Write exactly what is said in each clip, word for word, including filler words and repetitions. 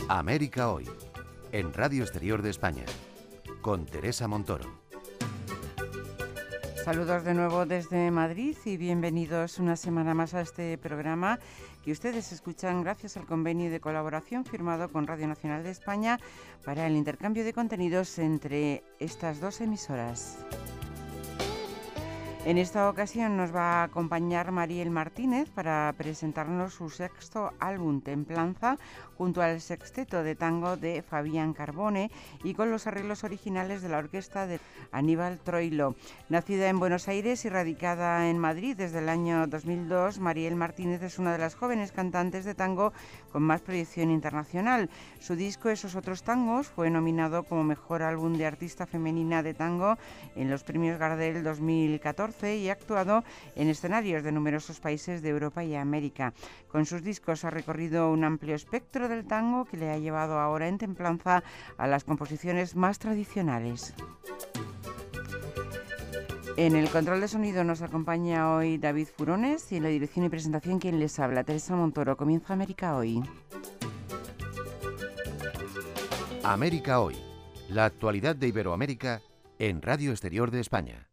América Hoy, en Radio Exterior de España, con Teresa Montoro. Saludos de nuevo desde Madrid y bienvenidos una semana más a este programa que ustedes escuchan gracias al convenio de colaboración firmado con Radio Nacional de España para el intercambio de contenidos entre estas dos emisoras. En esta ocasión nos va a acompañar Mariel Martínez para presentarnos su sexto álbum, Templanza, junto al sexteto de tango de Fabián Carbone y con los arreglos originales de la orquesta de Aníbal Troilo. Nacida en Buenos Aires y radicada en Madrid desde el año dos mil dos, Mariel Martínez es una de las jóvenes cantantes de tango con más proyección internacional. Su disco Esos otros tangos fue nominado como Mejor Álbum de Artista Femenina de Tango en los premios Gardel dos mil catorce y ha actuado en escenarios de numerosos países de Europa y América. Con sus discos ha recorrido un amplio espectro del tango que le ha llevado ahora en Templanza a las composiciones más tradicionales. En el control de sonido nos acompaña hoy David Furones y en la dirección y presentación quien les habla, Teresa Montoro. Comienza América Hoy. América Hoy, la actualidad de Iberoamérica en Radio Exterior de España.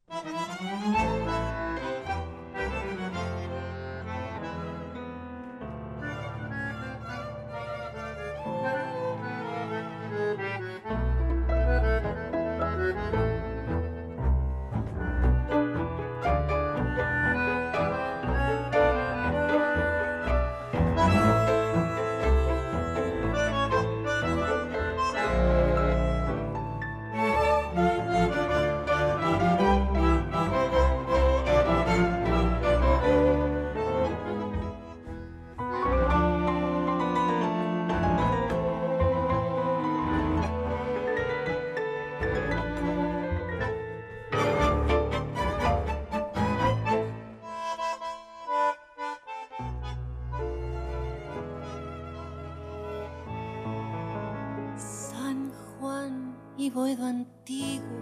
Boedo antiguo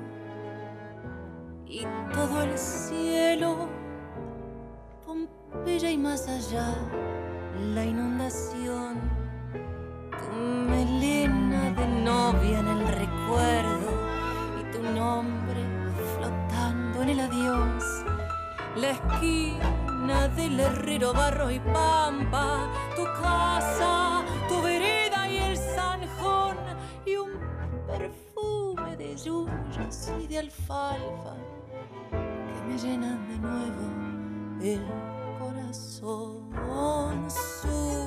y todo el cielo, Pompeya y más allá, la inundación, tu melena de novia en el recuerdo y tu nombre flotando en el adiós, la esquina del herrero, barro y pampa, tu casa, tu vereda y el zanjón y un perfume de yuyos y de alfalfa que me llenan de nuevo el corazón. Sur,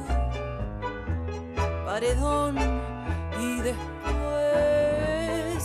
paredón y después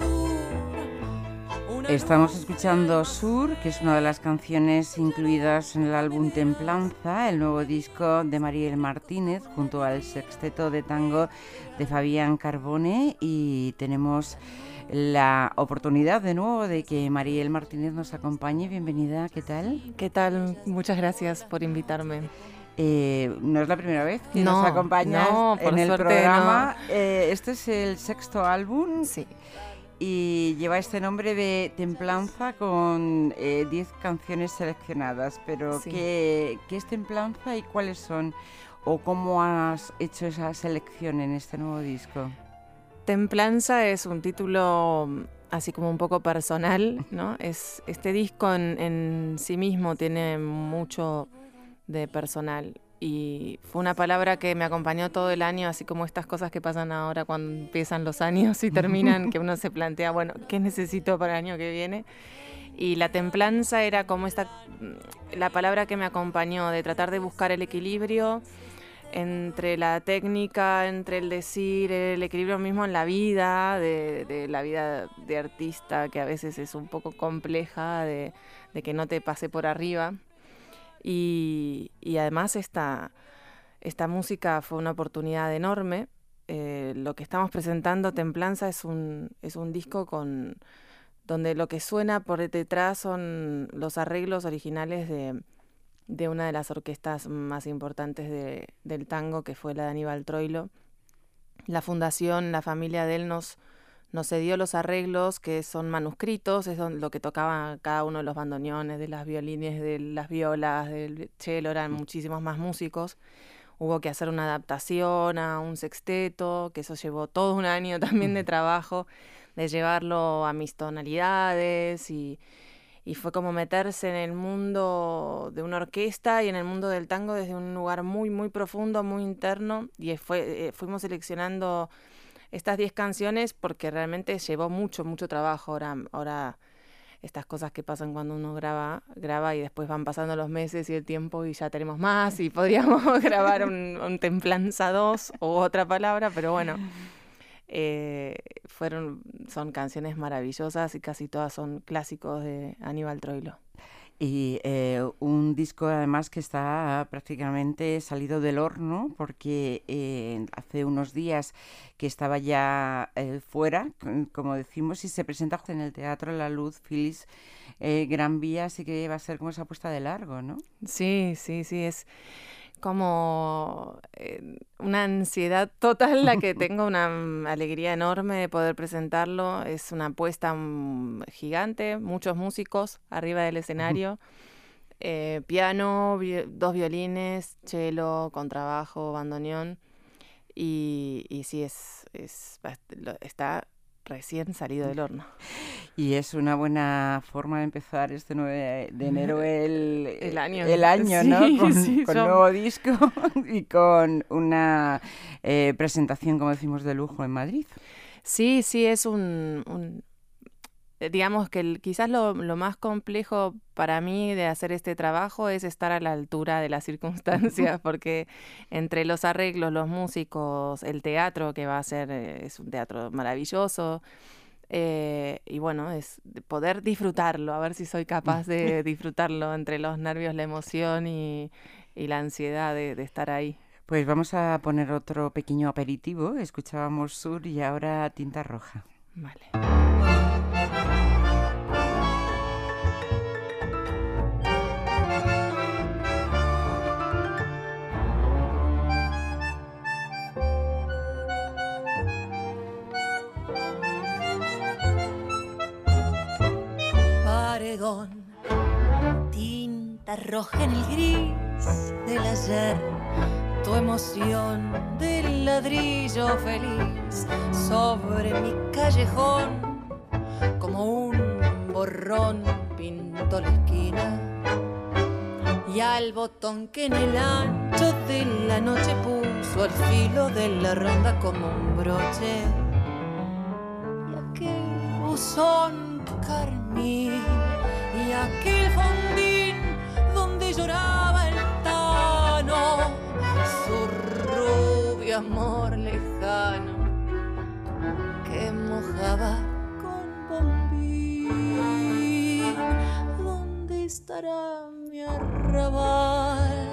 sur. Estamos escuchando Sur, que es una de las canciones incluidas en el álbum Templanza, el nuevo disco de Mariel Martínez junto al sexteto de tango de Fabián Carbone, y tenemos la oportunidad de nuevo de que Mariel Martínez nos acompañe. Bienvenida, ¿qué tal? ¿Qué tal? Muchas gracias por invitarme. Eh, no es la primera vez que no, nos acompañas no, por en el suerte programa. No. Eh, este es el sexto álbum. Sí. Y lleva este nombre de Templanza con eh, diez canciones seleccionadas. Pero sí. ¿qué, ¿qué es Templanza y cuáles son? ¿O cómo has hecho esa selección en este nuevo disco? Templanza es un título así como un poco personal, ¿no? Es, este disco en, en sí mismo tiene mucho de personal y fue una palabra que me acompañó todo el año, así como estas cosas que pasan ahora cuando empiezan los años y terminan, que uno se plantea, bueno, ¿qué necesito para el año que viene? Y la templanza era como esta, la palabra que me acompañó, de tratar de buscar el equilibrio entre la técnica, entre el decir, el equilibrio mismo en la vida, de, de la vida de artista, que a veces es un poco compleja, de, de que no te pase por arriba. Y, y además esta, esta música fue una oportunidad enorme. Eh, lo que estamos presentando, Templanza, es un, es un disco con, donde lo que suena por detrás son los arreglos originales de... de una de las orquestas más importantes de, del tango, que fue la de Aníbal Troilo. La fundación, la familia de él nos, nos cedió los arreglos, que son manuscritos, es lo que tocaba cada uno de los bandoneones, de las violines, de las violas, del cello, eran muchísimos más músicos. hubo que hacer una adaptación a un sexteto, que eso llevó todo un año también de trabajo, de llevarlo a mis tonalidades y, y fue como meterse en el mundo de una orquesta y en el mundo del tango desde un lugar muy, muy profundo, muy interno, y fue, eh, fuimos seleccionando estas diez canciones porque realmente llevó mucho, mucho trabajo. Ahora, ahora estas cosas que pasan cuando uno graba, graba y después van pasando los meses y el tiempo y ya tenemos más y podríamos grabar un, un Templanza dos u otra palabra, pero bueno, eh, fueron, son canciones maravillosas y casi todas son clásicos de Aníbal Troilo. Y eh, un disco además que está prácticamente salido del horno porque eh, hace unos días que estaba ya eh, fuera, como decimos, y se presenta en el Teatro La Luz, Félix eh, Gran Vía, así que va a ser como esa puesta de largo, ¿no? Sí, sí, sí, es como eh, una ansiedad total la que tengo, una um, alegría enorme de poder presentarlo. Es una apuesta um, gigante, muchos músicos arriba del escenario, eh, piano, vi- dos violines, cello, contrabajo, bandoneón, y, y sí, es, es bast- lo- está recién salido del horno. Y es una buena forma de empezar este nueve de enero el, El año. el año, Sí, ¿no? Con, sí, con yo- nuevo disco y con una eh, presentación, como decimos, de lujo en Madrid. Sí, sí, es un, un- eh, digamos que el- quizás lo, lo más complejo para mí de hacer este trabajo es estar a la altura de las circunstancias, porque entre los arreglos, los músicos, el teatro, que va a ser, eh, es un teatro maravilloso, eh, y bueno, es de poder disfrutarlo, a ver si soy capaz de disfrutarlo entre los nervios, la emoción y, y la ansiedad de, de estar ahí. Pues vamos a poner otro pequeño aperitivo. Escuchábamos Sur y ahora Tinta Roja. Vale. Paredón, tinta roja en el gris del ayer, tu emoción del ladrillo feliz sobre mi callejón, como un borrón pintó la esquina, y al botón que en el ancho de la noche puso al filo de la ronda como un broche, y aquel buzón carmín y aquel fondín donde lloraba el tano, su rubio amor lejano que mojaba con bombín. ¿Dónde estará mi arrabal?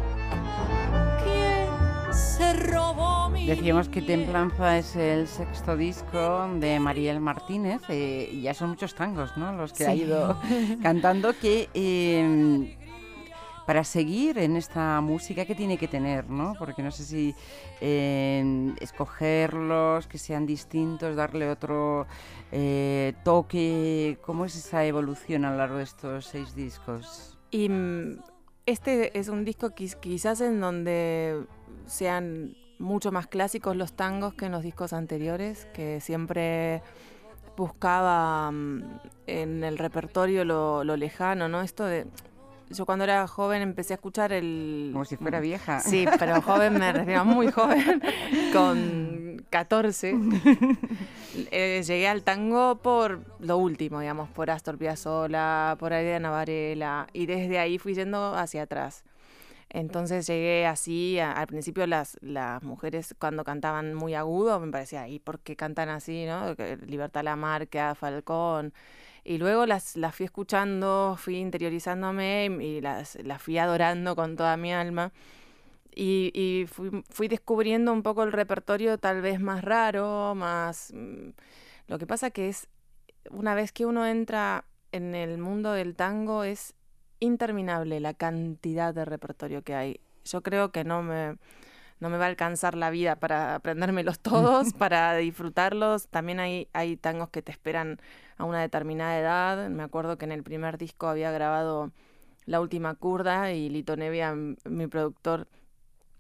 ¿Quién se robó mi Decíamos que miel? Templanza es el sexto disco de Mariel Martínez, eh, y ya son muchos tangos, ¿no? Los que ha Sí. ido cantando, que eh, para seguir en esta música que tiene que tener, ¿no? Porque no sé si eh, escogerlos, que sean distintos, darle otro eh, toque. ¿Cómo es esa evolución a lo largo de estos seis discos? Y mm, este es un disco quiz- quizás en donde sean mucho más clásicos los tangos que en los discos anteriores, que siempre buscaba mm, en el repertorio lo, lo lejano, ¿no? Esto de... Yo cuando era joven empecé a escuchar el... Como si fuera vieja. Sí, pero joven me refiero a muy joven, con catorce. Eh, llegué al tango por lo último, digamos, por Astor Piazzolla, por Adriana Varela, y desde ahí fui yendo hacia atrás. Entonces llegué así, a- al principio las, las mujeres cuando cantaban muy agudo me parecía, ¿y por qué cantan así, no? Que Libertad Lamarque, Falcón. Y luego las, las fui escuchando, fui interiorizándome y, y las, las fui adorando con toda mi alma. Y, y fui, fui descubriendo un poco el repertorio tal vez más raro, más... mm, Lo que pasa que es, una vez que uno entra en el mundo del tango, es interminable la cantidad de repertorio que hay. Yo creo que no me, no me va a alcanzar la vida para aprendérmelos todos, para disfrutarlos. También hay, hay tangos que te esperan a una determinada edad. Me acuerdo que en el primer disco había grabado La Última Curda y Lito Nevia, m- mi productor,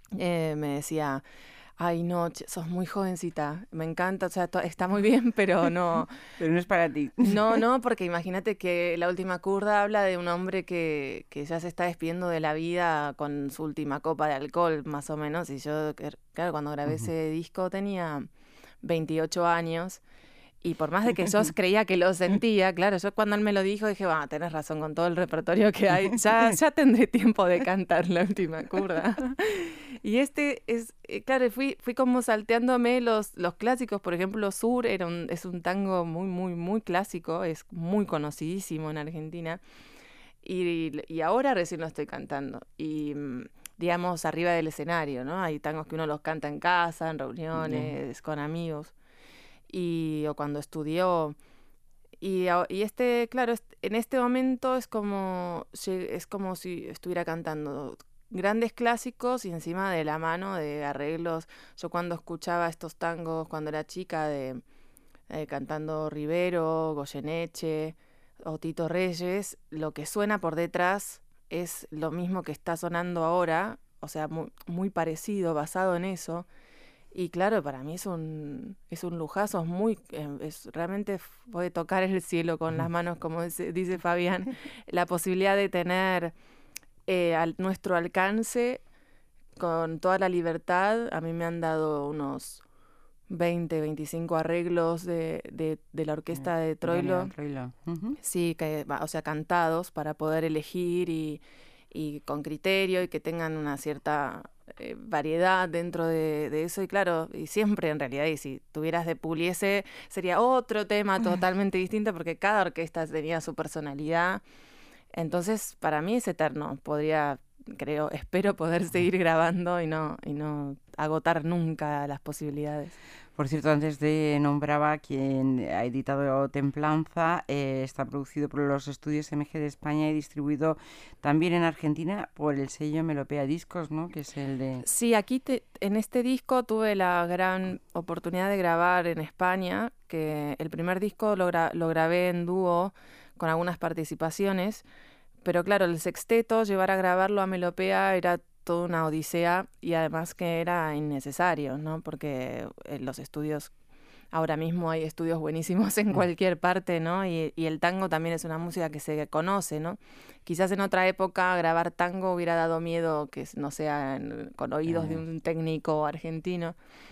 eh, me decía, ay no, che, sos muy jovencita, me encanta, o sea, to- está muy bien, pero no, Pero no es para ti. no, no, porque imagínate que La última kurda habla de un hombre que, que ya se está despidiendo de la vida con su última copa de alcohol, más o menos, y yo, que- claro, cuando grabé Ujú. ese disco tenía veintiocho años, y por más de que yo creía que lo sentía, claro, yo cuando él me lo dijo dije, bueno, tenés razón, con todo el repertorio que hay, ya, ya tendré tiempo de cantar La última kurda. Y este es, eh, claro, fui, fui como salteándome los, los clásicos, por ejemplo, Sur era un, es un tango muy, muy, muy clásico, es muy conocidísimo en Argentina, y, y ahora recién lo estoy cantando. Y mm, digamos, arriba del escenario, ¿no? Hay tangos que uno los canta en casa, en reuniones, con amigos, y o cuando estudió. Y, a- y este, claro, est- en este momento es como, lle- es como si estuviera cantando grandes clásicos y encima de la mano de arreglos. Yo cuando escuchaba estos tangos cuando era chica, de eh, cantando Rivero, Goyeneche o Tito Reyes, lo que suena por detrás es lo mismo que está sonando ahora, o sea, muy, muy parecido, basado en eso. Y claro, para mí es un, es un lujazo, es muy, eh, es, realmente puede tocar el cielo con las manos, como dice, dice Fabián, la posibilidad de tener eh, al, nuestro alcance con toda la libertad. A mí me han dado unos veinte, veinticinco arreglos de, de, de la orquesta de Troilo, Troilo. Ujú. sí, que, va, o sea, cantados para poder elegir y, y con criterio y que tengan una cierta eh, variedad dentro de, de eso. Y claro, y siempre en realidad, y si tuvieras de Pugliese, sería otro tema totalmente distinto porque cada orquesta tenía su personalidad. Entonces, para mí es eterno. Podría, creo, espero poder seguir grabando y no, y no agotar nunca las posibilidades. Por cierto, antes de nombraba quien ha editado Templanza, eh, está producido por los estudios M G de España y distribuido también en Argentina por el sello Melopea Discos, ¿no? Que es el de... Sí, aquí te- en este disco tuve la gran oportunidad de grabar en España, que el primer disco lo, gra- lo grabé en dúo con algunas participaciones, pero claro, el sexteto, llevar a grabarlo a Melopea era toda una odisea y además que era innecesario, ¿no? Porque en los estudios, ahora mismo hay estudios buenísimos en cualquier parte, ¿no? Y, y el tango también es una música que se conoce, ¿no? Quizás en otra época grabar tango hubiera dado miedo que no sea en- con oídos de un técnico argentino,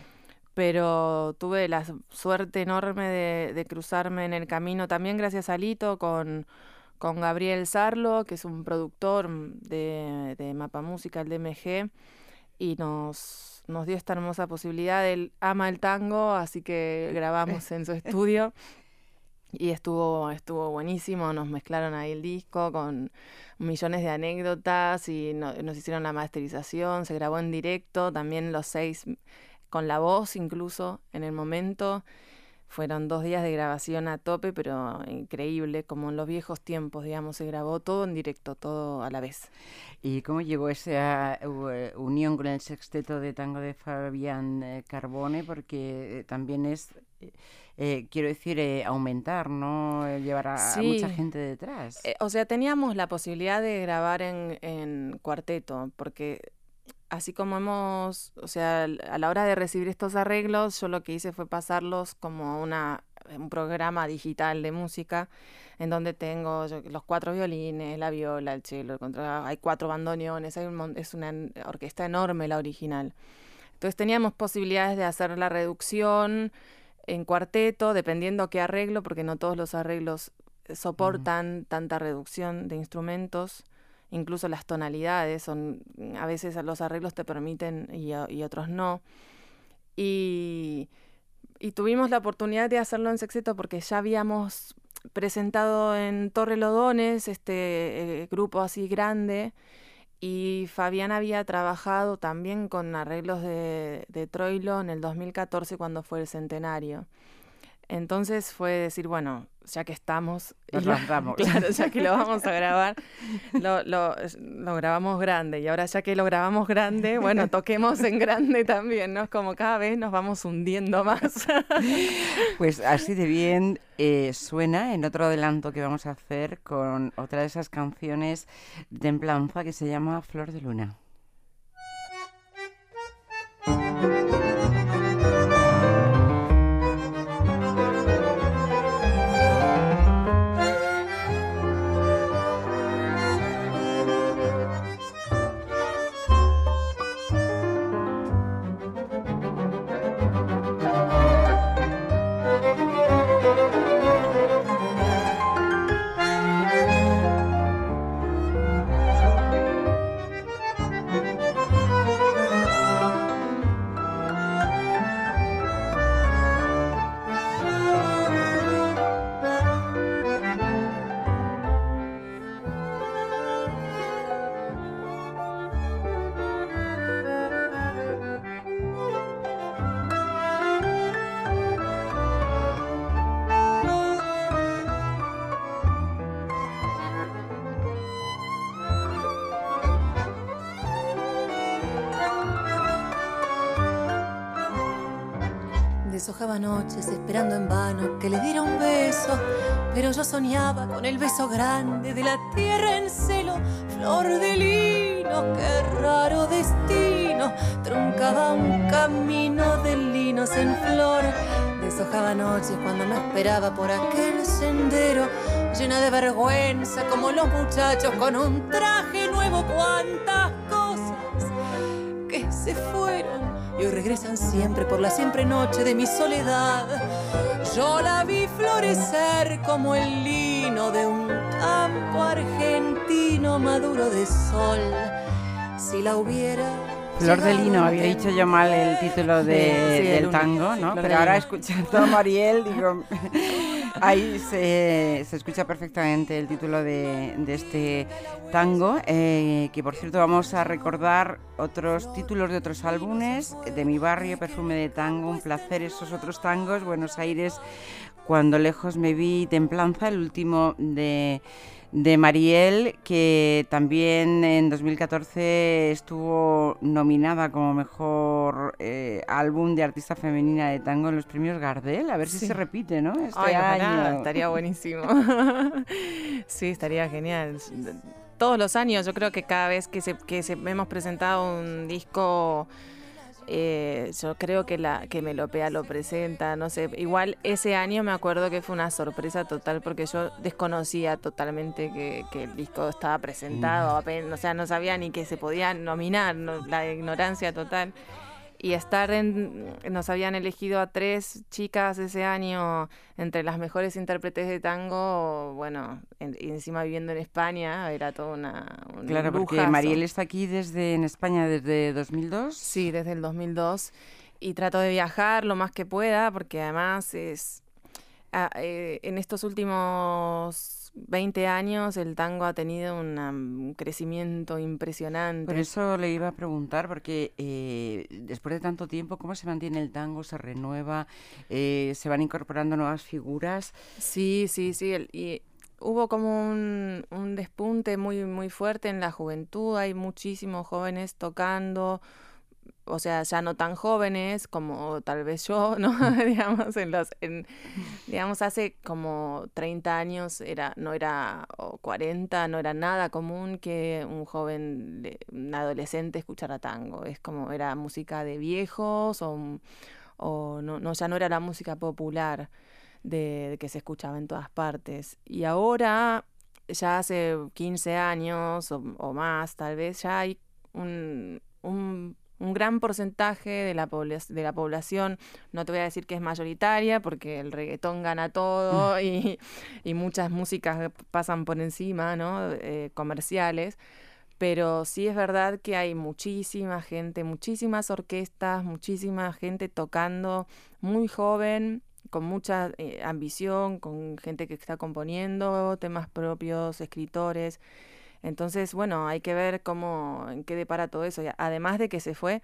pero tuve la su- suerte enorme de, de cruzarme en el camino también gracias a Lito con, con Gabriel Sarlo, que es un productor de, de Mapa Música, el D M G, y nos, nos dio esta hermosa posibilidad. Él ama el tango, así que grabamos en su estudio y estuvo, estuvo buenísimo. Nos mezclaron ahí el disco con millones de anécdotas y no- nos hicieron la masterización, se grabó en directo, también los seis con la voz incluso en el momento. Fueron dos días de grabación a tope, pero increíble, como en los viejos tiempos, digamos, se grabó todo en directo, todo a la vez. ¿Y cómo llegó esa eh, unión con el sexteto de tango de Fabián eh, Carbone? Porque eh, también es, eh, eh, quiero decir, eh, aumentar, ¿no? Eh, llevar a, a mucha Sí, gente detrás. eh, o sea, teníamos la posibilidad de grabar en, en cuarteto, porque así como hemos, o sea, al- a la hora de recibir estos arreglos, yo lo que hice fue pasarlos como una, un programa digital de música, en donde tengo yo- los cuatro violines, la viola, el cello, el contrabajo, hay cuatro bandoneones, hay un mon- es una en- orquesta enorme la original. Entonces teníamos posibilidades de hacer la reducción en cuarteto, dependiendo qué arreglo, porque no todos los arreglos eh, soportan tanta reducción de instrumentos. Incluso las tonalidades son, a veces los arreglos te permiten y, a- y otros no. Y, y tuvimos la oportunidad de hacerlo en sexteto porque ya habíamos presentado en Torre Lodones este eh, grupo así grande, y Fabián había trabajado también con arreglos de, de Troilo en el dos mil catorce cuando fue el centenario. Entonces fue decir, bueno, ya que estamos, y Nos lo- lanzamos. claro, ya que lo vamos a grabar, lo, lo, lo grabamos grande. Y ahora ya que lo grabamos grande, bueno, toquemos en grande también, ¿no? Es como cada vez nos vamos hundiendo más. Pues así de bien eh, suena en otro adelanto que vamos a hacer con otra de esas canciones de Templanza que se llama Flor de Luna. Deshojaba noches esperando en vano que le diera un beso, pero yo soñaba con el beso grande de la tierra en celo. Flor de lino, qué raro destino, truncaba un camino de linos en flor. Deshojaba noches cuando me esperaba por aquel sendero, llena de vergüenza como los muchachos con un traje nuevo. Cuántas cosas que se fueron y hoy regresan siempre por la siempre noche de mi soledad. Yo la vi florecer como el lino de un campo argentino maduro de sol. Si la hubiera... Flor de Lino, había dicho yo mal el título de, sí, del tango, ¿no? Pero ahora escuchando a Mariel, digo, ahí se, se escucha perfectamente el título de, de este tango, eh, que por cierto vamos a recordar otros títulos de otros álbumes, de Mi barrio, Perfume de tango, Un placer, esos otros tangos, Buenos Aires, Cuando lejos me vi, Templanza, el último de... de Mariel, que también en dos mil catorce estuvo nominada como mejor eh, álbum de artista femenina de tango en los premios Gardel. A ver sí. si se repite, ¿no? Este Ay, año. Ojalá, estaría buenísimo. Sí, estaría genial. Todos los años, yo creo que cada vez que, se, que se, hemos presentado un disco... Eh, yo creo que la que Melopea lo presenta, no sé, igual ese año me acuerdo que fue una sorpresa total porque yo desconocía totalmente que, que el disco estaba presentado, apenas, o sea, no sabía ni que se podía nominar, no, la ignorancia total. Y estar en, nos habían elegido a tres chicas ese año entre las mejores intérpretes de tango, bueno, en, y encima viviendo en España, era toda una, un Claro, lujazo. Porque Mariel está aquí desde en España desde dos mil dos. Sí, desde el dos mil dos, y trato de viajar lo más que pueda, porque además es ah, eh, en estos últimos veinte años el tango ha tenido una, un crecimiento impresionante. Por eso le iba a preguntar, porque eh, después de tanto tiempo, ¿cómo se mantiene el tango? ¿Se renueva? Eh, ¿Se van incorporando nuevas figuras? Sí, sí, sí. El, y hubo como un, un despunte muy, muy fuerte en la juventud. Hay muchísimos jóvenes tocando, o sea, ya no tan jóvenes como tal vez yo, ¿no? digamos, en los, en, digamos, hace como treinta años era, no era, o cuarenta, no era nada común que un joven, un adolescente escuchara tango. Es como, era música de viejos, o, o no, no, ya no era la música popular de, de que se escuchaba en todas partes. Y ahora, ya hace quince años o, o más, tal vez, ya hay un... un un gran porcentaje de la, pobl- de la población, no te voy a decir que es mayoritaria, porque el reggaetón gana todo y, y muchas músicas pasan por encima, ¿no? Eh, comerciales, pero sí es verdad que hay muchísima gente, muchísimas orquestas, muchísima gente tocando muy joven, con mucha eh, ambición, con gente que está componiendo temas propios, escritores. Entonces, bueno, hay que ver cómo, en qué depara todo eso. Y además de que se fue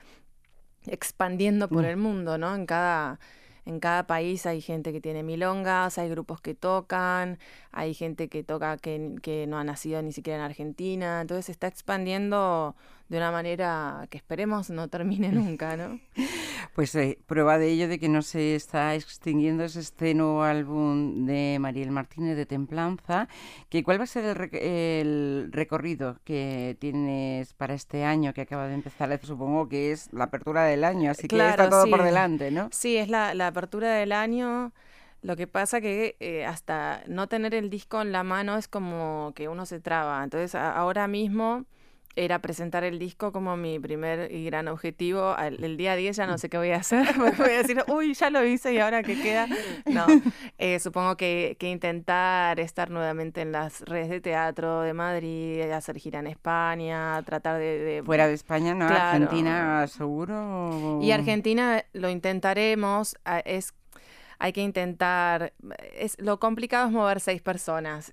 expandiendo por el mundo, ¿no? En cada, en cada país hay gente que tiene milongas, hay grupos que tocan, hay gente que toca que, que no ha nacido ni siquiera en Argentina. Entonces se está expandiendo de una manera que esperemos no termine nunca, ¿no? Pues eh, prueba de ello de que no se está extinguiendo es este nuevo álbum de Mariel Martínez de Templanza. Que, ¿cuál va a ser el, rec- el recorrido que tienes para este año que acaba de empezar? Supongo que es la apertura del año, así Claro, que está todo sí. por delante, ¿no? Sí, es la, la apertura del año. Lo que pasa que eh, hasta no tener el disco en la mano es como que uno se traba. Entonces a- ahora mismo era presentar el disco como mi primer y gran objetivo. Al- el día diez ya no sé qué voy a hacer. Voy a decir, uy, ya lo hice y ahora qué queda. No, eh, supongo que, que intentar estar nuevamente en las redes de teatro de Madrid, hacer gira en España, tratar de... de- Fuera de España, ¿no? Claro. Argentina, seguro. Y Argentina lo intentaremos. a- Es hay que intentar, es, lo complicado es mover seis personas,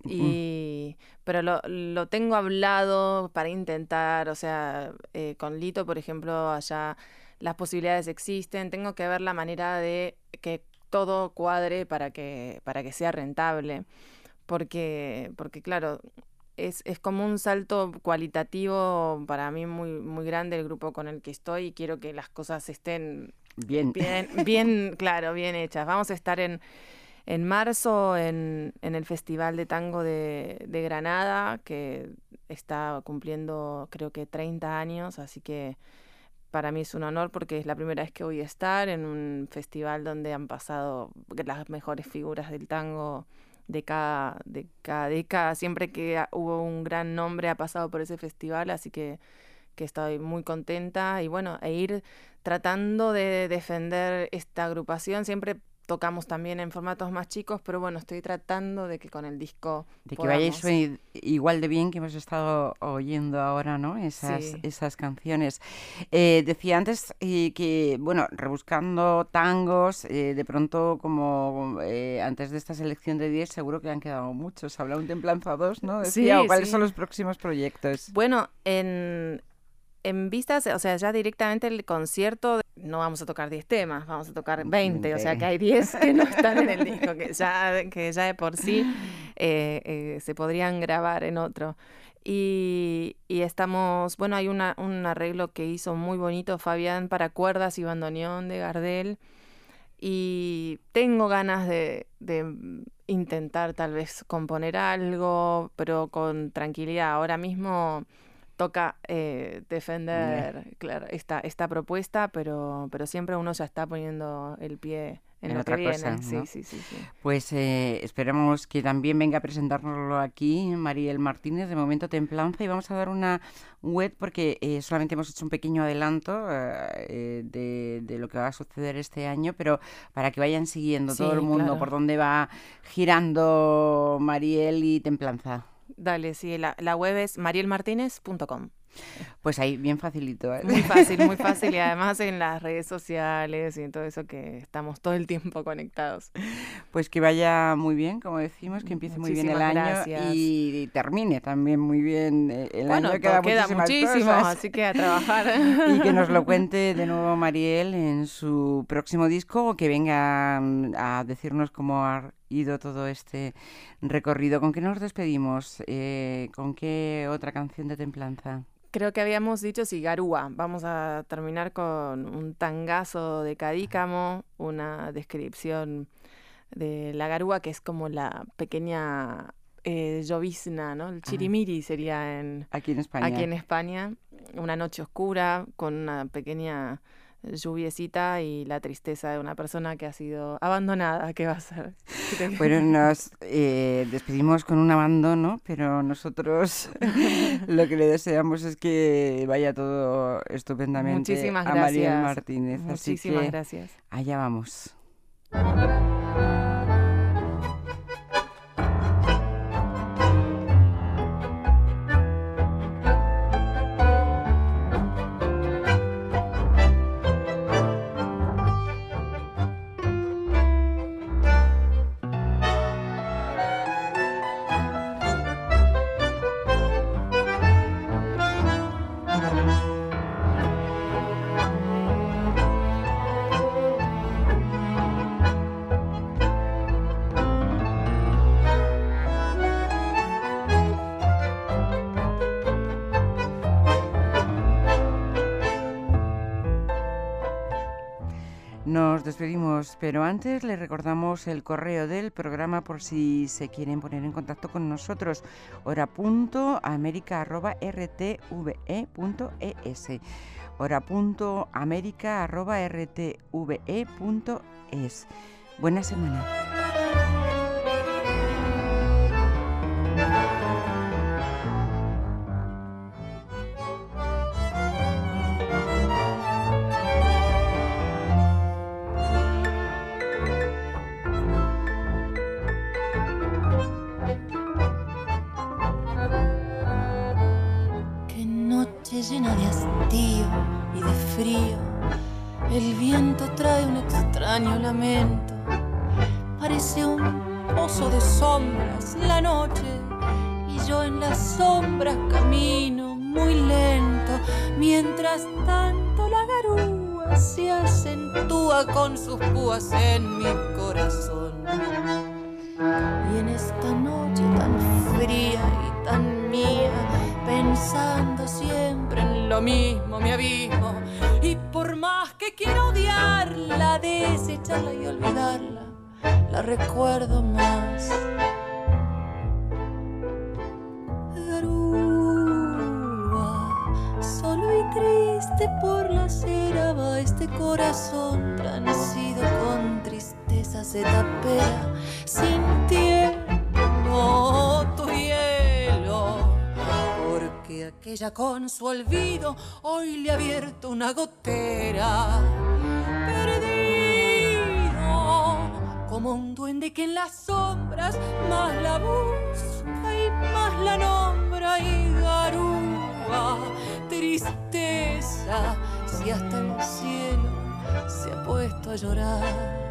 y, pero lo, lo tengo hablado para intentar, o sea, eh, con Lito, por ejemplo, allá las posibilidades existen, tengo que ver la manera de que todo cuadre para que, para que sea rentable, porque, porque claro, es, es como un salto cualitativo para mí muy, muy grande el grupo con el que estoy, y quiero que las cosas estén... Bien. Bien, bien, claro, bien hechas. Vamos a estar en, en marzo en, en el Festival de Tango de, de Granada, que está cumpliendo creo que treinta años, así que para mí es un honor porque es la primera vez que voy a estar en un festival donde han pasado las mejores figuras del tango de cada, de cada década. Siempre que hubo un gran nombre ha pasado por ese festival, así que que estoy muy contenta, y bueno, e ir tratando de defender esta agrupación. Siempre tocamos también en formatos más chicos, pero bueno, estoy tratando de que con el disco de que podamos... vayáis hoy igual de bien que hemos estado oyendo ahora, ¿no? Esas, Sí. esas canciones. Eh, decía antes eh, que, bueno, rebuscando tangos, eh, de pronto, como eh, antes de esta selección de diez, seguro que han quedado muchos. Habla un Templanza dos, ¿no? Decía, Sí, ¿o ¿cuáles sí. son los próximos proyectos? Bueno, en, en vistas, o sea, ya directamente el concierto, no vamos a tocar diez temas, vamos a tocar veinte, o sea que hay diez que no están en el disco, que ya, que ya de por sí eh, eh, se podrían grabar en otro. Y, y estamos, bueno, hay una, un arreglo que hizo muy bonito Fabián para cuerdas y bandoneón de Gardel, y tengo ganas de, de intentar tal vez componer algo, pero con tranquilidad. Ahora mismo toca eh, defender, claro, esta, esta propuesta, pero, pero siempre uno ya está poniendo el pie en, En lo otra que viene. cosa, ¿no? Sí, sí, sí, sí. Pues eh, esperamos que también venga a presentárnoslo aquí Mariel Martínez, de momento Templanza, y vamos a dar una web porque eh, solamente hemos hecho un pequeño adelanto eh, de, de lo que va a suceder este año, pero para que vayan siguiendo Sí, todo el mundo claro. por dónde va girando Mariel y Templanza. Dale, sí, la, la web es mariel martinez punto com. Pues ahí, bien facilito, ¿eh? Muy fácil, muy fácil, y además en las redes sociales y en todo eso que estamos todo el tiempo conectados. Pues que vaya muy bien, como decimos, que empiece muy bien el Muchísimas año gracias. y, y termine también muy bien eh, el Bueno, año. queda, Queda, queda muchísimas muchísimo, cosas. así que a trabajar. Y que nos lo cuente de nuevo Mariel en su próximo disco, o que venga mm, a decirnos cómo ha ido todo este recorrido. ¿Con qué nos despedimos? Eh, ¿Con qué otra canción de Templanza? Creo que habíamos dicho, sí, Garúa. Vamos a terminar con un tangazo de Cadícamo, una descripción de la garúa, que es como la pequeña eh, llovizna, ¿no? El chirimiri sería en, Aquí en España. aquí en España. Una noche oscura con una pequeña lluviecita y la tristeza de una persona que ha sido abandonada. ¿Qué va a ser? Bueno, nos eh, despedimos con un abandono, pero nosotros lo que le deseamos es que vaya todo estupendamente Muchísimas a Mariel gracias. Martínez. Muchísimas Así que gracias. allá vamos. Nos despedimos, pero antes les recordamos el correo del programa por si se quieren poner en contacto con nosotros, hora punto america arroba r t v e punto e s, hora punto america arroba r t v e punto e s. Buena semana. Llena de hastío y de frío, el viento trae un extraño lamento. Parece un pozo de sombras la noche, y yo en las sombras camino muy lento. Mientras tanto la garúa se acentúa con sus púas en mi corazón. Y en esta noche tan fría y tan mía, pensando siempre en lo mismo me abismo, y por más que quiero odiarla, desecharla y olvidarla, la recuerdo más. Garúa, solo y triste por la acera va este corazón transido con tristeza se tapea, sintiendo tu hielo, porque aquella con su olvido hoy le ha abierto una gotera. Perdido como un duende que en las sombras más la busca y más la nombra. Y garúa, tristeza, si hasta el cielo se ha puesto a llorar.